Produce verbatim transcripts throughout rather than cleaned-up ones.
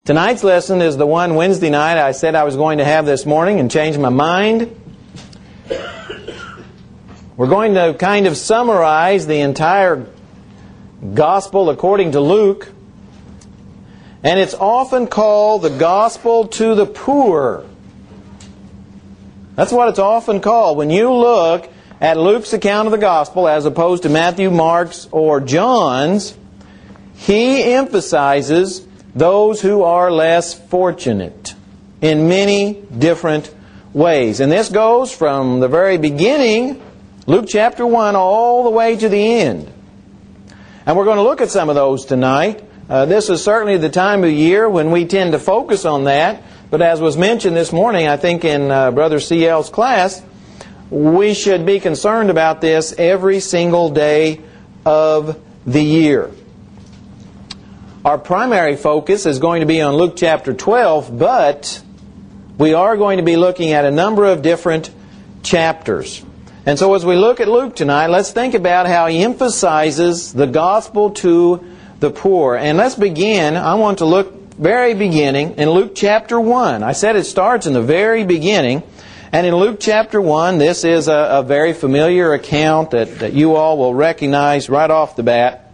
Tonight's lesson is the one Wednesday night I said I was going to have this morning and changed my mind. We're going to kind of summarize the entire Gospel according to Luke. And it's often called the Gospel to the Poor. That's what it's often called. When you look at Luke's account of the Gospel as opposed to Matthew, Mark's, or John's, he emphasizes those who are less fortunate in many different ways. And this goes from the very beginning, Luke chapter one, all the way to the end. And we're going to look at some of those tonight. Uh, this is certainly the time of year when we tend to focus on that. But as was mentioned this morning, I think in uh, Brother C L's class, we should be concerned about this every single day of the year. Our primary focus is going to be on Luke chapter twelve, but we are going to be looking at a number of different chapters. And so as we look at Luke tonight, let's think about how he emphasizes the gospel to the poor. And let's begin, I want to look very beginning in Luke chapter one. I said it starts in the very beginning. And in Luke chapter one, this is a, a very familiar account that, that you all will recognize right off the bat.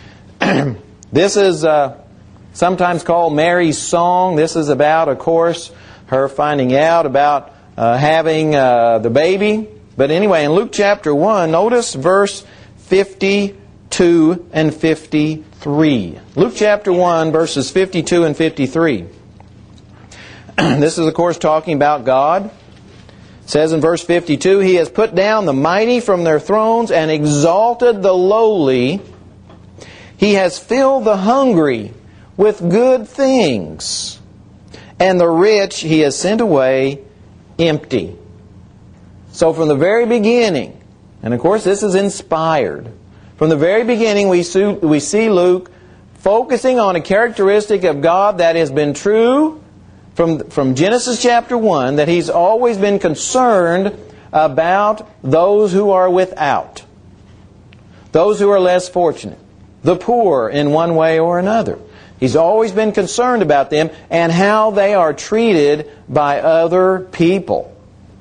This is uh, sometimes called Mary's song. This is about, of course, her finding out about uh, having uh, the baby. But anyway, in Luke chapter one, notice verse fifty-two and fifty-three. Luke chapter one, verses fifty-two and fifty-three. This is, of course, talking about God. It says in verse fifty-two, He has put down the mighty from their thrones and exalted the lowly. He has filled the hungry with good things, and the rich He has sent away empty. So from the very beginning, and of course this is inspired, from the very beginning we see, we see Luke focusing on a characteristic of God that has been true from, from Genesis chapter one, that He's always been concerned about those who are without, those who are less fortunate, the poor in one way or another. He's always been concerned about them and how they are treated by other people.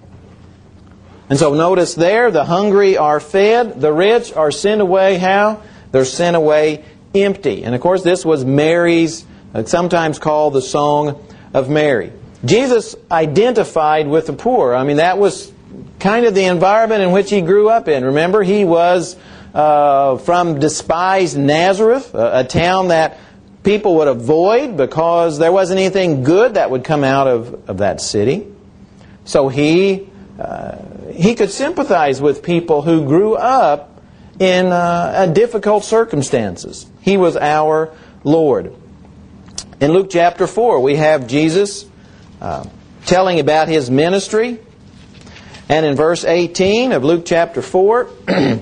And so notice there, the hungry are fed, the rich are sent away how? They're sent away empty. And of course this was Mary's, sometimes called the Song of Mary. Jesus identified with the poor. I mean, that was kind of the environment in which He grew up in. Remember, He was uh, from despised Nazareth, a, a town that people would avoid because there wasn't anything good that would come out of, of that city. So He uh, He could sympathize with people who grew up in uh, difficult circumstances. He was our Lord. In Luke chapter four, we have Jesus uh, telling about His ministry. And in verse eighteen of Luke chapter four,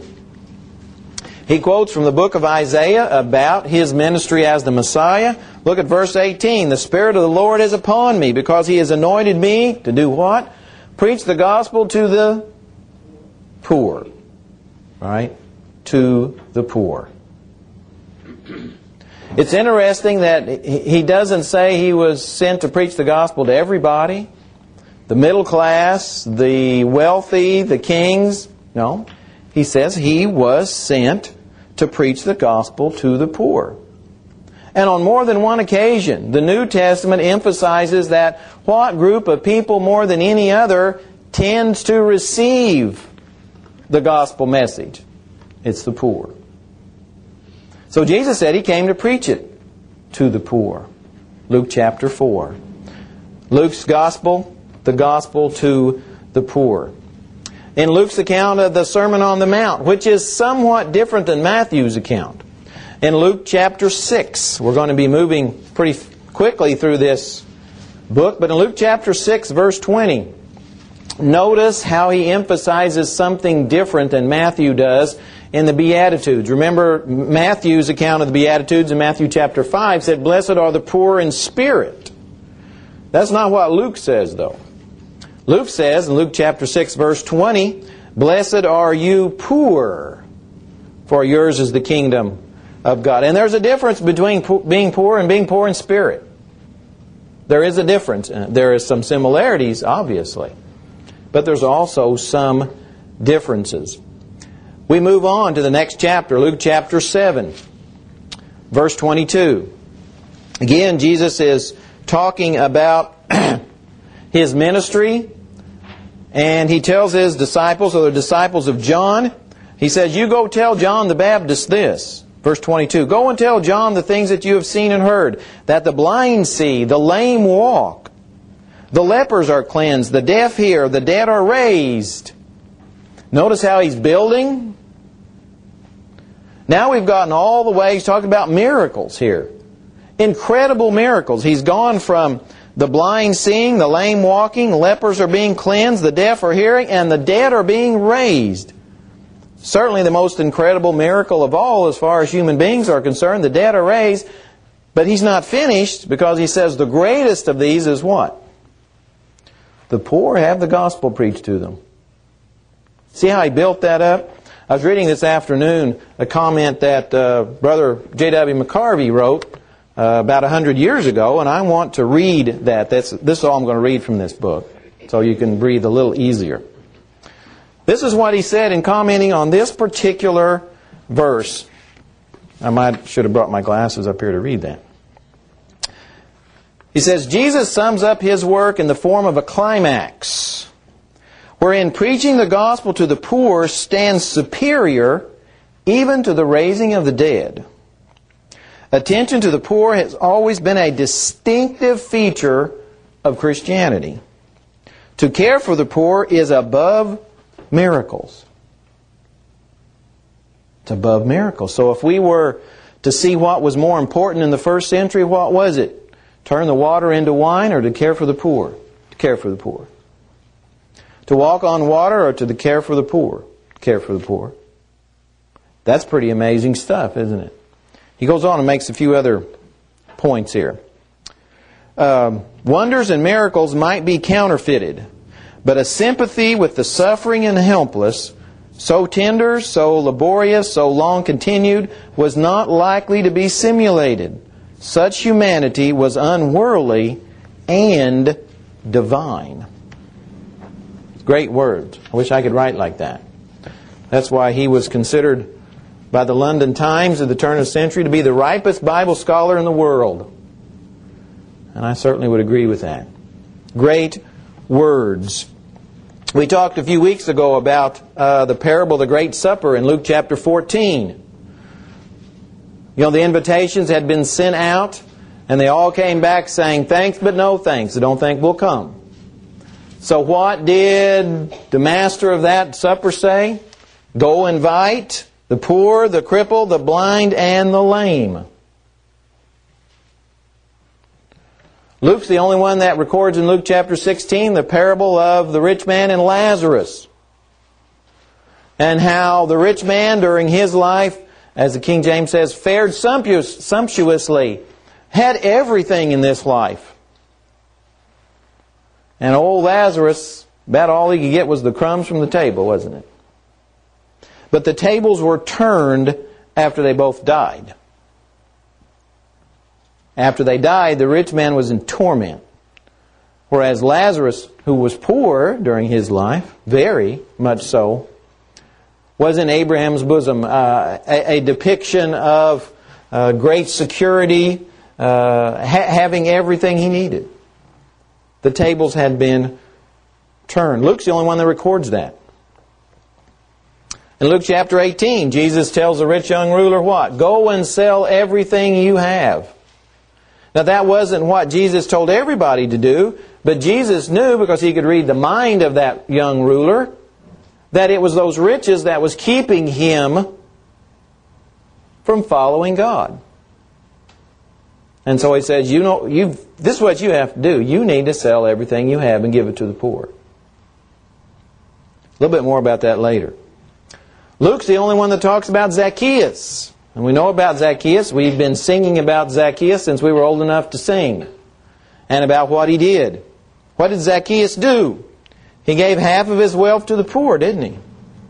He quotes from the book of Isaiah about His ministry as the Messiah. Look at verse eighteen. The Spirit of the Lord is upon me, because He has anointed me to do what? Preach the gospel to the poor. Right? To the poor. It's interesting that He doesn't say He was sent to preach the gospel to everybody. The middle class, the wealthy, the kings. No. He says He was sent to preach the gospel to the poor. And on more than one occasion, the New Testament emphasizes that what group of people more than any other tends to receive the gospel message? It's the poor. So Jesus said He came to preach it to the poor. Luke chapter four. Luke's gospel, the gospel to the poor. In Luke's account of the Sermon on the Mount, which is somewhat different than Matthew's account. In Luke chapter six, we're going to be moving pretty quickly through this book, but in Luke chapter six, verse twenty, notice how he emphasizes something different than Matthew does in the Beatitudes. Remember, Matthew's account of the Beatitudes in Matthew chapter five said, "Blessed are the poor in spirit." That's not what Luke says, though. Luke says in Luke chapter six, verse twenty, "Blessed are you poor, for yours is the kingdom of God." And there's a difference between po- being poor and being poor in spirit. There is a difference. There is some similarities, obviously. But there's also some differences. We move on to the next chapter, Luke chapter seven, verse twenty-two. Again, Jesus is talking about His ministry, and He tells His disciples, or the disciples of John, He says, you go tell John the Baptist this. Verse twenty-two, go and tell John the things that you have seen and heard, that the blind see, the lame walk, the lepers are cleansed, the deaf hear, the dead are raised. Notice how He's building. Now we've gotten all the way, He's talking about miracles here. Incredible miracles. He's gone from the blind seeing, the lame walking, lepers are being cleansed, the deaf are hearing, and the dead are being raised. Certainly the most incredible miracle of all as far as human beings are concerned, the dead are raised. But He's not finished, because He says the greatest of these is what? The poor have the gospel preached to them. See how He built that up? I was reading this afternoon a comment that uh, Brother J W McCarvey wrote uh, about a hundred years ago, and I want to read that. That's, this is all I'm going to read from this book, so you can breathe a little easier. This is what he said in commenting on this particular verse. I might should have brought my glasses up here to read that. He says, Jesus sums up His work in the form of a climax, wherein preaching the gospel to the poor stands superior even to the raising of the dead. Attention to the poor has always been a distinctive feature of Christianity. To care for the poor is above miracles. It's above miracles. So if we were to see what was more important in the first century, what was it? Turn the water into wine, or to care for the poor? To care for the poor. To walk on water, or to the care for the poor? Care for the poor. That's pretty amazing stuff, isn't it? He goes on and makes a few other points here. Um, wonders and miracles might be counterfeited, but a sympathy with the suffering and helpless, so tender, so laborious, so long continued, was not likely to be simulated. Such humanity was unworldly and divine. Great words. I wish I could write like that. That's why he was considered by the London Times at the turn of the century to be the ripest Bible scholar in the world. And I certainly would agree with that. Great words. We talked a few weeks ago about uh, the parable of the Great Supper in Luke chapter fourteen. You know, the invitations had been sent out, and they all came back saying, thanks but no thanks. I don't think we'll come. So what did the master of that supper say? Go invite the poor, the crippled, the blind, and the lame. Luke's the only one that records in Luke chapter sixteen the parable of the rich man and Lazarus. And how the rich man during his life, as the King James says, fared sumptuous, sumptuously, had everything in this life. And old Lazarus, about all he could get was the crumbs from the table, wasn't it? But the tables were turned after they both died. After they died, the rich man was in torment. Whereas Lazarus, who was poor during his life, very much so, was in Abraham's bosom, uh, a, a depiction of uh, great security, uh, ha- having everything he needed. The tables had been turned. Luke's the only one that records that. In Luke chapter eighteen, Jesus tells the rich young ruler what? Go and sell everything you have. Now that wasn't what Jesus told everybody to do, but Jesus knew, because he could read the mind of that young ruler, that it was those riches that was keeping him from following God. And so he says, you know, you this is what you have to do. You need to sell everything you have and give it to the poor. A little bit more about that later. Luke's the only one that talks about Zacchaeus. And we know about Zacchaeus. We've been singing about Zacchaeus since we were old enough to sing. And about what he did. What did Zacchaeus do? He gave half of his wealth to the poor, didn't he?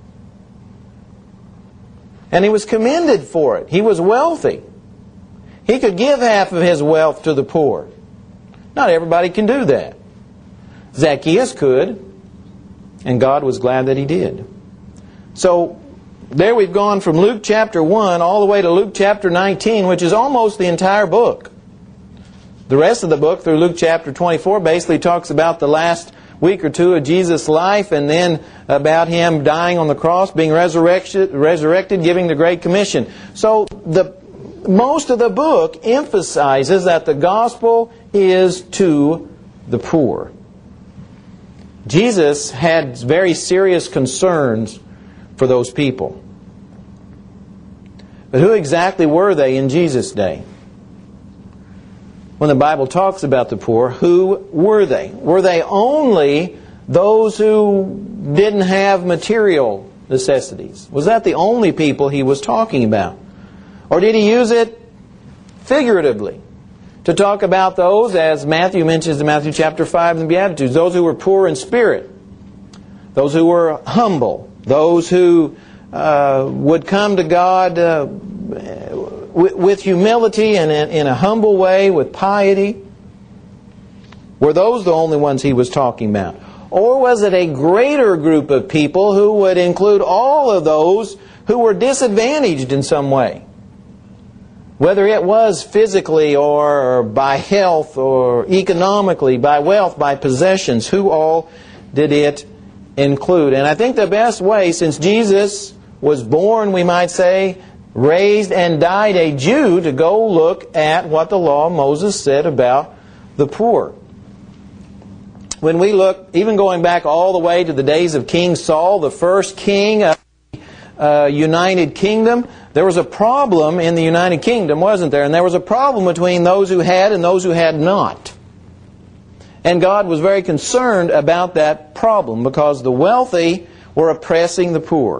And he was commended for it. He was wealthy. He could give half of his wealth to the poor. Not everybody can do that. Zacchaeus could, and God was glad that he did. So, there we've gone from Luke chapter one all the way to Luke chapter nineteen, which is almost the entire book. The rest of the book, through Luke chapter twenty-four, basically talks about the last week or two of Jesus' life, and then about Him dying on the cross, being resurrected, resurrected, giving the Great Commission. So, the most of the book emphasizes that the gospel is to the poor. Jesus had very serious concerns for those people. But who exactly were they in Jesus' day? When the Bible talks about the poor, who were they? Were they only those who didn't have material necessities? Was that the only people He was talking about? Or did He use it figuratively to talk about those, as Matthew mentions in Matthew chapter five in the Beatitudes, those who were poor in spirit, those who were humble, those who uh, would come to God uh, with, with humility and in, in a humble way, with piety? Were those the only ones He was talking about? Or was it a greater group of people who would include all of those who were disadvantaged in some way? Whether it was physically or by health or economically, by wealth, by possessions, who all did it include? And I think the best way, since Jesus was born, we might say, raised and died a Jew, to go look at what the law of Moses said about the poor. When we look, even going back all the way to the days of King Saul, the first king of the uh, United Kingdom, there was a problem in the United Kingdom, wasn't there? And there was a problem between those who had and those who had not. And God was very concerned about that problem, because the wealthy were oppressing the poor.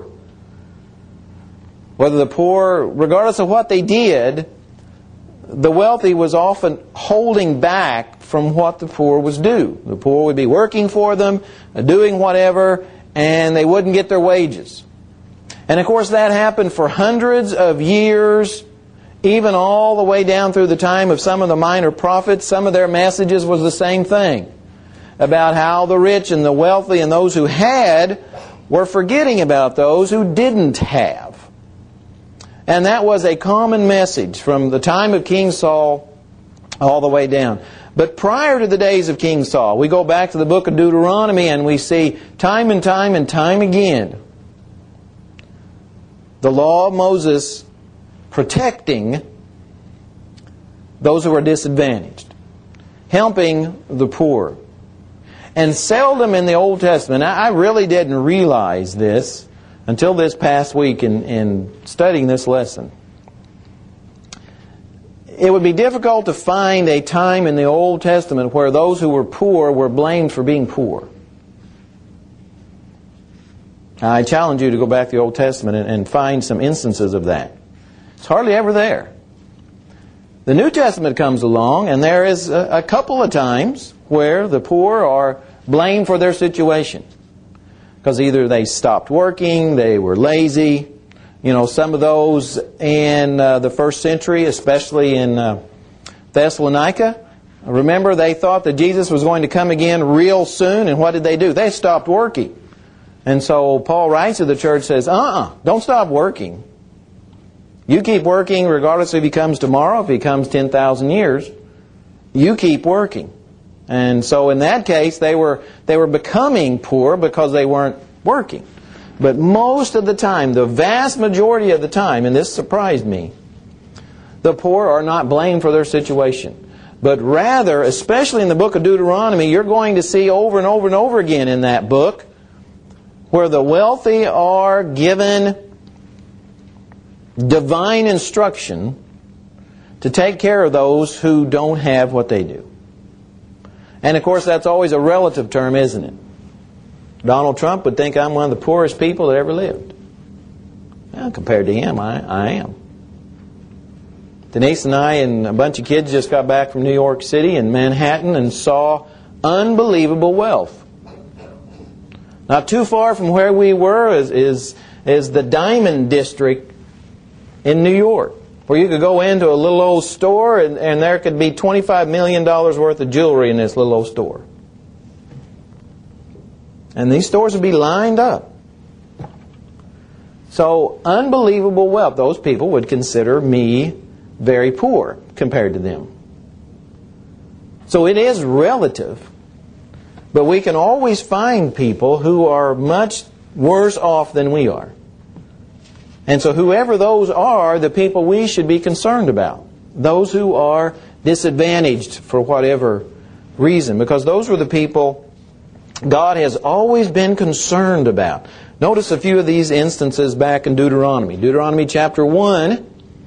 Whether the poor, regardless of what they did, the wealthy was often holding back from what the poor was due. The poor would be working for them, doing whatever, and they wouldn't get their wages. And of course that happened for hundreds of years, even all the way down through the time of some of the minor prophets. Some of their messages was the same thing, about how the rich and the wealthy and those who had were forgetting about those who didn't have. And that was a common message from the time of King Saul all the way down. But prior to the days of King Saul, we go back to the book of Deuteronomy and we see time and time and time again the law of Moses protecting those who are disadvantaged, helping the poor. And seldom in the Old Testament, I really didn't realize this until this past week in, in studying this lesson. It would be difficult to find a time in the Old Testament where those who were poor were blamed for being poor. I challenge you to go back to the Old Testament and, and find some instances of that. It's hardly ever there. The New Testament comes along, and there is a, a couple of times where the poor are blamed for their situation. Because either they stopped working, they were lazy. You know, some of those in uh, the first century, especially in uh, Thessalonica, remember they thought that Jesus was going to come again real soon, and what did they do? They stopped working. And so Paul writes to the church, says, uh-uh, don't stop working. You keep working regardless if He comes tomorrow, if He comes ten thousand years. You keep working. And so in that case, they were they were becoming poor because they weren't working. But most of the time, the vast majority of the time, and this surprised me, the poor are not blamed for their situation. But rather, especially in the book of Deuteronomy, you're going to see over and over and over again in that book where the wealthy are given divine instruction to take care of those who don't have what they do. And of course, that's always a relative term, isn't it? Donald Trump would think I'm one of the poorest people that ever lived. Well, compared to him, I, I am. Denise and I and a bunch of kids just got back from New York City and Manhattan and saw unbelievable wealth. Not too far from where we were is, is, is the Diamond District in New York. where you could go into a little old store and, and there could be twenty-five million dollars worth of jewelry in this little old store. And these stores would be lined up. So, unbelievable wealth. Those people would consider me very poor compared to them. So it is relative. But we can always find people who are much worse off than we are. And so whoever those are, the people we should be concerned about. Those who are disadvantaged for whatever reason. Because those were the people God has always been concerned about. Notice a few of these instances back in Deuteronomy. Deuteronomy chapter one.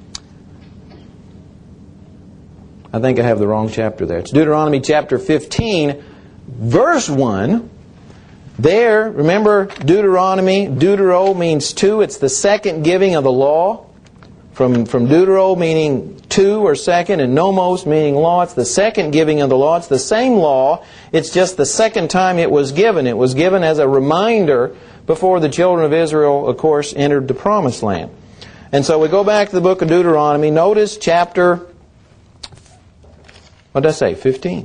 I think I have the wrong chapter there. It's Deuteronomy chapter fifteen, verse one. There, remember Deuteronomy, Deutero means two. It's the second giving of the law. From, from Deutero meaning two or second, and nomos meaning law. It's the second giving of the law. It's the same law. It's just the second time it was given. It was given as a reminder before the children of Israel, of course, entered the Promised Land. And so we go back to the book of Deuteronomy. Notice chapter, what did I say, fifteen.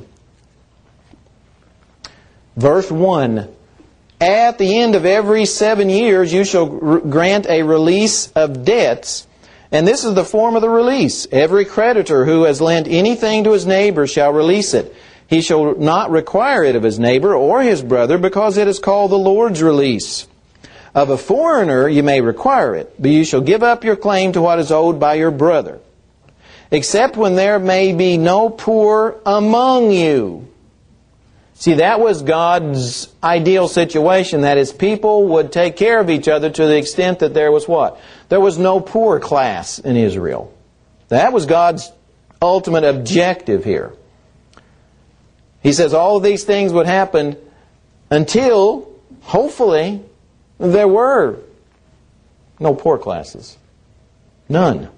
Verse one. At the end of every seven years you shall grant a release of debts. And this is the form of the release. Every creditor who has lent anything to his neighbor shall release it. He shall not require it of his neighbor or his brother, because it is called the Lord's release. Of a foreigner you may require it, but you shall give up your claim to what is owed by your brother. Except when there may be no poor among you. See, that was God's ideal situation, that His people would take care of each other to the extent that there was what? There was no poor class in Israel. That was God's ultimate objective here. He says all of these things would happen until, hopefully, there were no poor classes. None.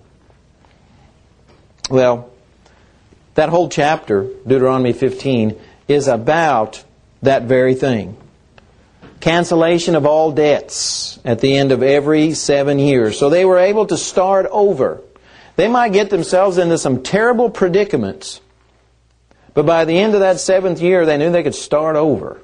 Well, that whole chapter, Deuteronomy fifteen, is about that very thing. Cancellation of all debts at the end of every seven years. So they were able to start over. They might get themselves into some terrible predicaments, but by the end of that seventh year, they knew they could start over.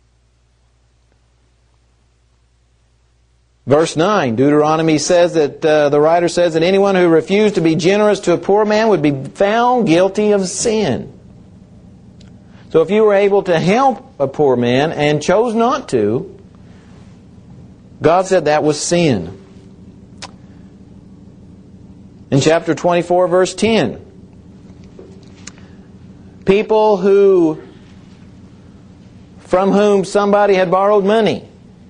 Verse nine, Deuteronomy says that, uh, the writer says that anyone who refused to be generous to a poor man would be found guilty of sin. So if you were able to help a poor man and chose not to, God said that was sin. In chapter twenty-four, verse ten, people who, from whom somebody had borrowed money,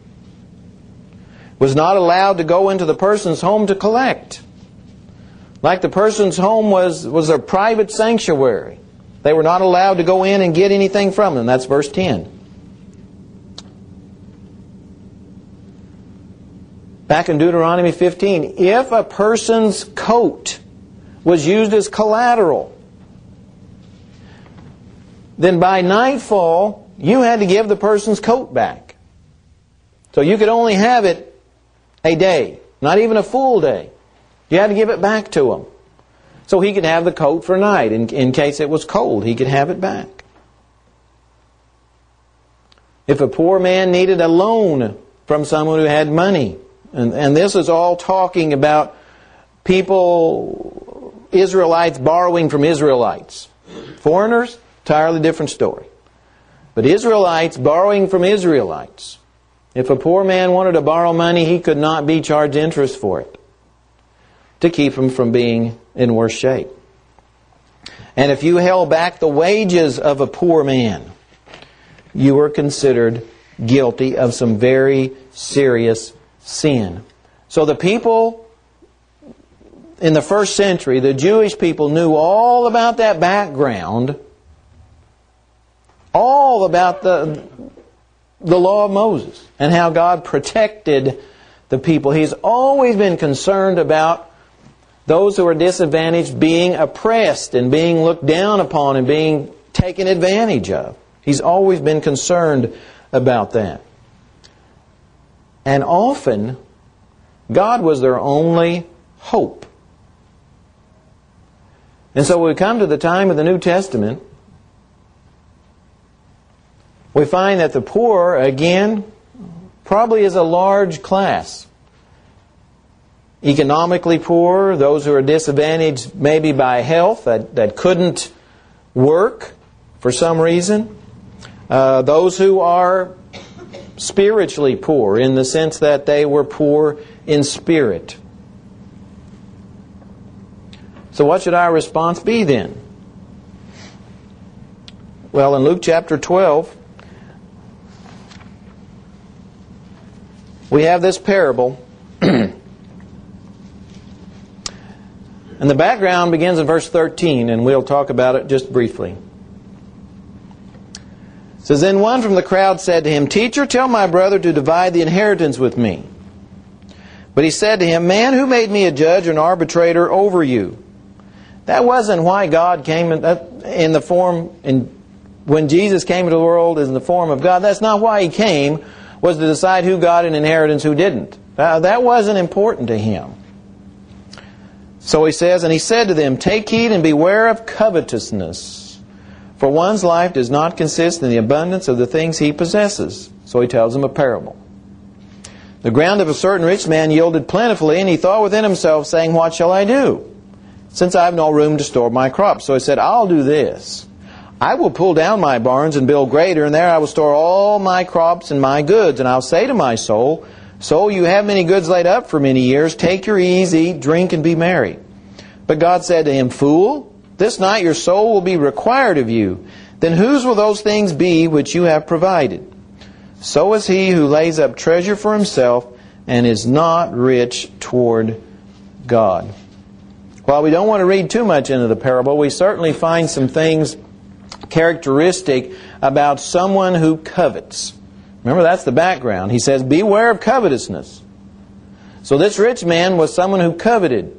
was not allowed to go into the person's home to collect. Like the person's home was, was a private sanctuary. They were not allowed to go in and get anything from them. That's verse ten. Back in Deuteronomy fifteen, if a person's coat was used as collateral, then by nightfall, you had to give the person's coat back. So you could only have it a day, not even a full day. You had to give it back to him. So he could have the coat for a night. In, in case it was cold, he could have it back. If a poor man needed a loan from someone who had money, and, and this is all talking about people, Israelites borrowing from Israelites. Foreigners, entirely different story. But Israelites borrowing from Israelites. If a poor man wanted to borrow money, he could not be charged interest for it, to keep him from being in worse shape. And if you held back the wages of a poor man, you were considered guilty of some very serious sin. So the people in the first century, the Jewish people, knew all about that background, all about the, the law of Moses and how God protected the people. He's always been concerned about those who are disadvantaged being oppressed and being looked down upon and being taken advantage of. He's always been concerned about that. And often, God was their only hope. And so when we come to the time of the New Testament, we find that the poor, again, probably is a large class. Economically poor, those who are disadvantaged maybe by health, that, that couldn't work for some reason. Uh, those who are spiritually poor, in the sense that they were poor in spirit. So what should our response be then? Well, in Luke chapter twelve, we have this parable. And the background begins in verse thirteen, and we'll talk about it just briefly. It says, Then one from the crowd said to him, Teacher, tell my brother to divide the inheritance with me. But he said to him, Man, who made me a judge or an arbitrator over you? That wasn't why God came in, in the form, in, when Jesus came into the world in the form of God. That's not why He came, was to decide who got an inheritance, who didn't. Uh, that wasn't important to Him. So He says, And He said to them, Take heed and beware of covetousness, for one's life does not consist in the abundance of the things he possesses. So He tells them a parable. The ground of a certain rich man yielded plentifully, and he thought within himself, saying, What shall I do, since I have no room to store my crops? So he said, I'll do this. I will pull down my barns and build greater, and there I will store all my crops and my goods. And I'll say to my soul, Soul, you have many goods laid up for many years. Take your ease, eat, drink, and be merry. But God said to him, Fool, this night your soul will be required of you. Then whose will those things be which you have provided? So is he who lays up treasure for himself and is not rich toward God. While we don't want to read too much into the parable, we certainly find some things characteristic about someone who covets. Remember, that's the background. He says, Beware of covetousness. So this rich man was someone who coveted.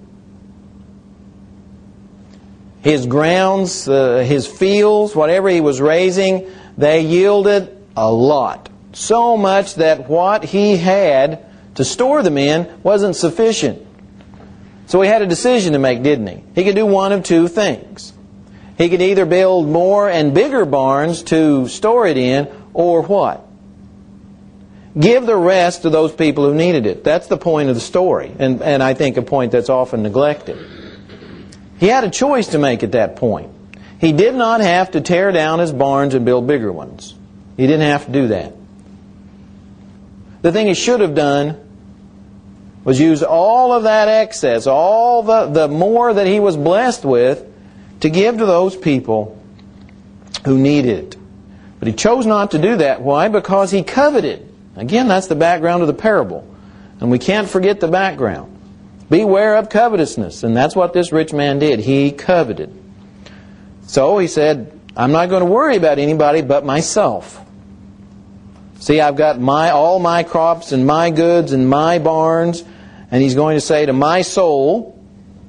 His grounds, uh, his fields, whatever he was raising, they yielded a lot. So much that what he had to store them in wasn't sufficient. So he had a decision to make, didn't he? He could do one of two things. He could either build more and bigger barns to store it in, or what? Give the rest to those people who needed it. That's the point of the story, and, and I think a point that's often neglected. He had a choice to make at that point. He did not have to tear down his barns and build bigger ones. He didn't have to do that. The thing he should have done was use all of that excess, all the, the more that he was blessed with, to give to those people who needed it. But he chose not to do that. Why? Because he coveted. Again, that's the background of the parable. And we can't forget the background. Beware of covetousness. And that's what this rich man did. He coveted. So he said, I'm not going to worry about anybody but myself. See, I've got my all my crops and my goods and my barns. And he's going to say to my soul,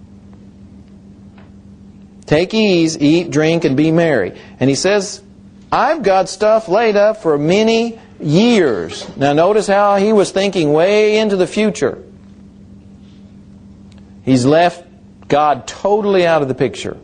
Take ease, eat, drink, and be merry. And he says, I've got stuff laid up for many years. Now notice how he was thinking way into the future. He's left God totally out of the picture.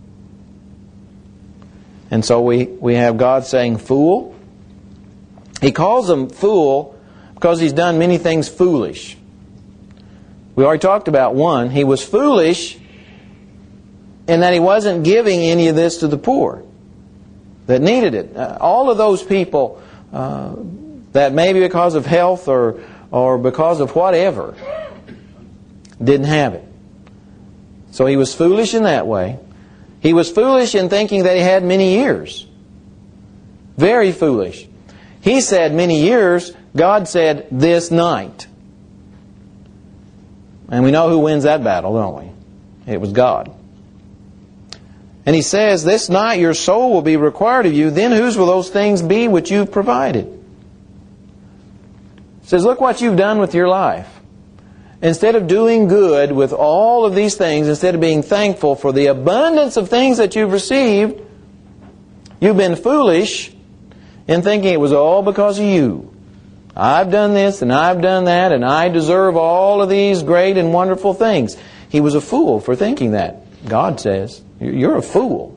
And so we, we have God saying, Fool. He calls him fool because he's done many things foolish. We already talked about one. He was foolish in that he wasn't giving any of this to the poor that needed it. Uh, all of those people uh, that maybe because of health or, or because of whatever didn't have it. So he was foolish in that way. He was foolish in thinking that he had many years. Very foolish. He said many years. God said this night. And we know who wins that battle, don't we? It was God. And he says, This night your soul will be required of you. Then whose will those things be which you've provided? He says, look what you've done with your life. Instead of doing good with all of these things, instead of being thankful for the abundance of things that you've received, you've been foolish in thinking it was all because of you. I've done this and I've done that and I deserve all of these great and wonderful things. He was a fool for thinking that, God says. You're a fool.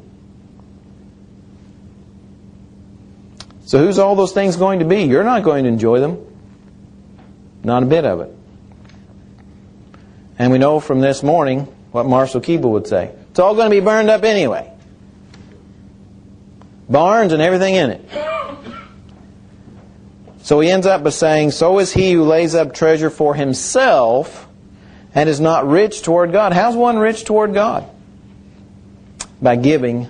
So who's all those things going to be? You're not going to enjoy them. Not a bit of it. And we know from this morning what Marshall Keeble would say. It's all going to be burned up anyway. Barns and everything in it. So he ends up by saying, so is he who lays up treasure for himself and is not rich toward God. How's one rich toward God? By giving.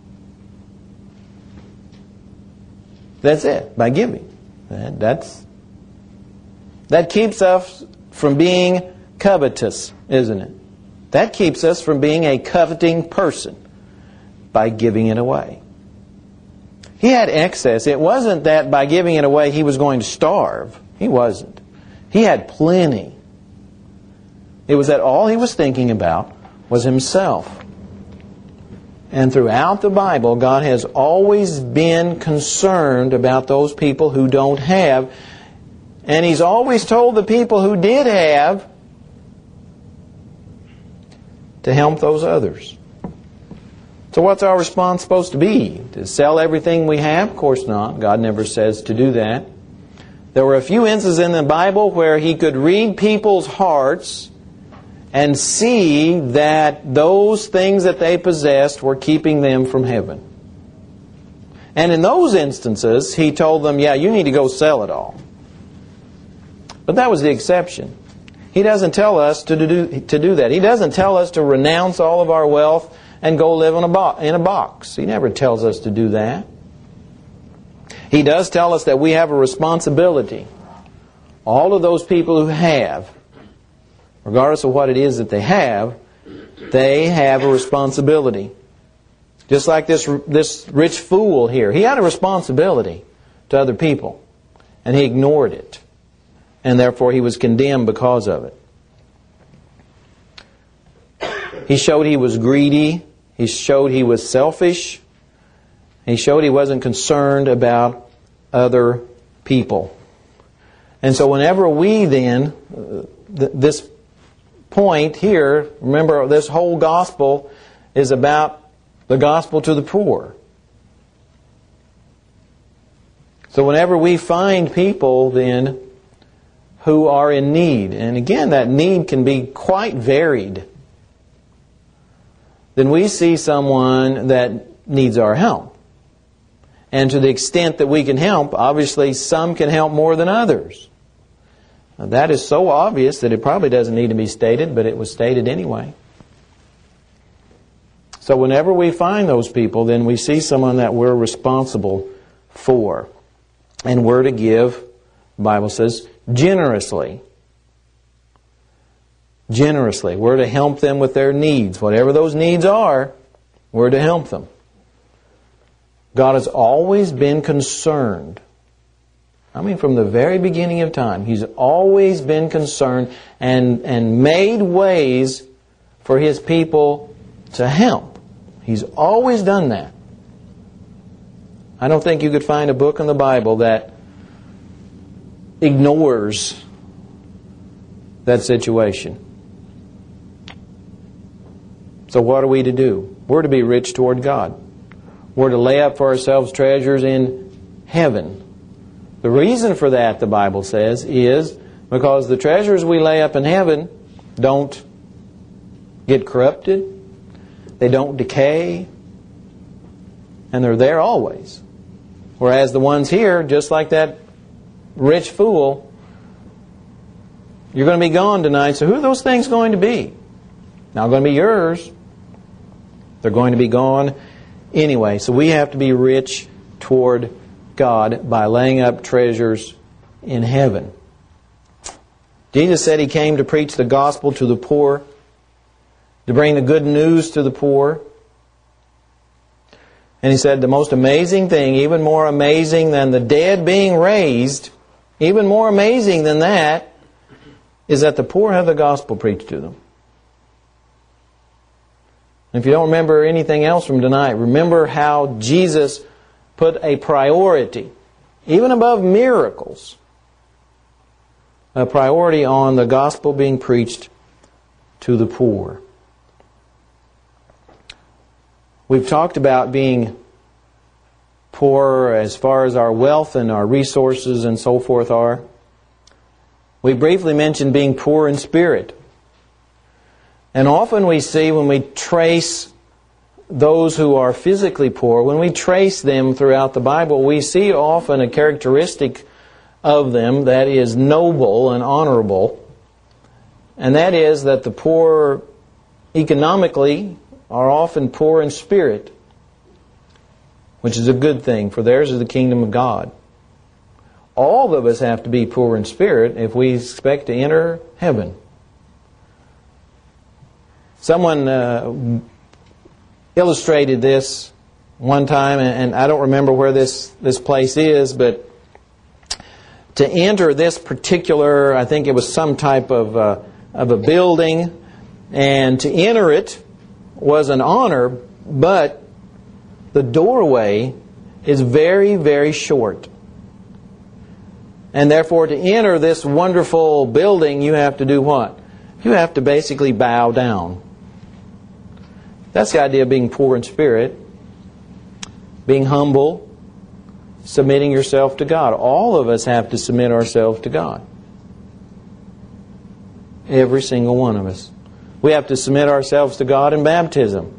That's it. By giving. That's, that keeps us from being covetous, isn't it? That keeps us from being a coveting person by giving it away. He had excess. It wasn't that by giving it away he was going to starve. He wasn't. He had plenty. It was that all he was thinking about was himself. And throughout the Bible, God has always been concerned about those people who don't have. And He's always told the people who did have to help those others. So what's our response supposed to be? To sell everything we have? Of course not. God never says to do that. There were a few instances in the Bible where He could read people's hearts and see that those things that they possessed were keeping them from heaven. And in those instances, He told them, yeah, you need to go sell it all. But that was the exception. He doesn't tell us to do, to do that. He doesn't tell us to renounce all of our wealth and go live in a, bo- in a box. He never tells us to do that. He does tell us that we have a responsibility. All of those people who have, regardless of what it is that they have, they have a responsibility. Just like this, this rich fool here. He had a responsibility to other people. And he ignored it. And therefore he was condemned because of it. He showed he was greedy. He showed he was selfish. He showed he wasn't concerned about other people. And so whenever we then, uh, th- this point here, remember this whole gospel is about the gospel to the poor. So whenever we find people then who are in need, and again that need can be quite varied, then we see someone that needs our help. And to the extent that we can help, obviously some can help more than others. Now, that is so obvious that it probably doesn't need to be stated, but it was stated anyway. So whenever we find those people, then we see someone that we're responsible for. And we're to give, the Bible says, generously. Generously. We're to help them with their needs. Whatever those needs are, we're to help them. God has always been concerned. I mean, from the very beginning of time, He's always been concerned and, and made ways for His people to help. He's always done that. I don't think you could find a book in the Bible that ignores that situation. So what are we to do? We're to be rich toward God. We're to lay up for ourselves treasures in heaven. The reason for that, the Bible says, is because the treasures we lay up in heaven don't get corrupted, they don't decay, and they're there always. Whereas the ones here, just like that rich fool, you're going to be gone tonight, so who are those things going to be? Not going to be yours. They're going to be gone anyway. So we have to be rich toward God by laying up treasures in heaven. Jesus said He came to preach the gospel to the poor, to bring the good news to the poor. And He said the most amazing thing, even more amazing than the dead being raised, even more amazing than that, is that the poor have the gospel preached to them. If you don't remember anything else from tonight, remember how Jesus put a priority, even above miracles, a priority on the gospel being preached to the poor. We've talked about being poor as far as our wealth and our resources and so forth are. We briefly mentioned being poor in spirit. And often we see when we trace those who are physically poor, when we trace them throughout the Bible, we see often a characteristic of them that is noble and honorable. And that is that the poor economically are often poor in spirit, which is a good thing, for theirs is the kingdom of God. All of us have to be poor in spirit if we expect to enter heaven. Someone uh, illustrated this one time, and I don't remember where this, this place is, but to enter this particular, I think it was some type of, uh, of a building, and to enter it was an honor, but the doorway is very, very short. And therefore, to enter this wonderful building, you have to do what? You have to basically bow down. That's the idea of being poor in spirit, being humble, submitting yourself to God. All of us have to submit ourselves to God. Every single one of us. We have to submit ourselves to God in baptism.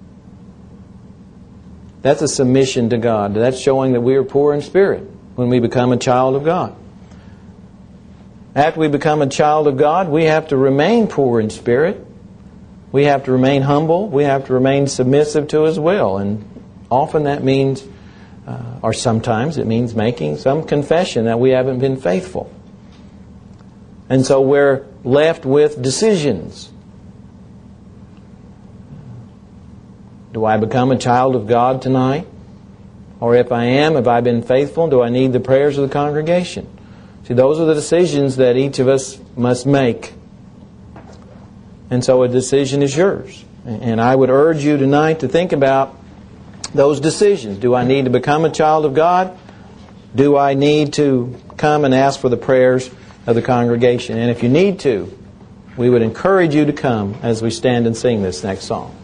That's a submission to God. That's showing that we are poor in spirit when we become a child of God. After we become a child of God, we have to remain poor in spirit. We have to remain humble. We have to remain submissive to His will. And often that means, uh, or sometimes it means making some confession that we haven't been faithful. And so we're left with decisions. Do I become a child of God tonight? Or if I am, have I been faithful? Do I need the prayers of the congregation? See, those are the decisions that each of us must make. And so a decision is yours. And I would urge you tonight to think about those decisions. Do I need to become a child of God? Do I need to come and ask for the prayers of the congregation? And if you need to, we would encourage you to come as we stand and sing this next song.